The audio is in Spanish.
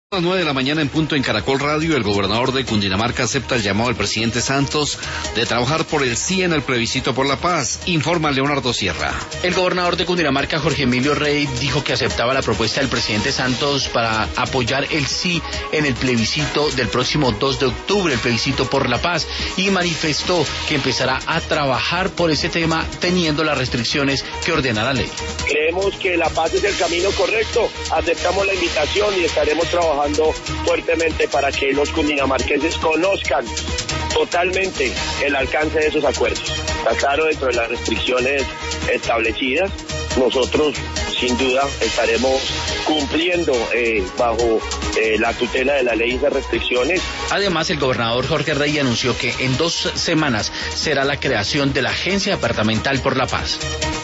A las 9 de la mañana en punto en Caracol Radio, el gobernador de Cundinamarca acepta el llamado del presidente Santos de trabajar por el sí en el plebiscito por la paz, informa Leonardo Sierra. El gobernador de Cundinamarca, Jorge Emilio Rey, dijo que aceptaba la propuesta del presidente Santos para apoyar el sí en el plebiscito del próximo 2 de octubre, el plebiscito por la paz, y manifestó que empezará a trabajar por ese tema teniendo las restricciones que ordena la ley. Creemos que la paz es el camino correcto, aceptamos la invitación y estaremos trabajando fuertemente para que los cundinamarquenses conozcan totalmente el alcance de esos acuerdos. Está claro, dentro de las restricciones establecidas, nosotros sin duda estaremos cumpliendo bajo la tutela de la ley de restricciones. Además, el gobernador Jorge Rey anunció que en 2 semanas será la creación de la Agencia Departamental por la Paz.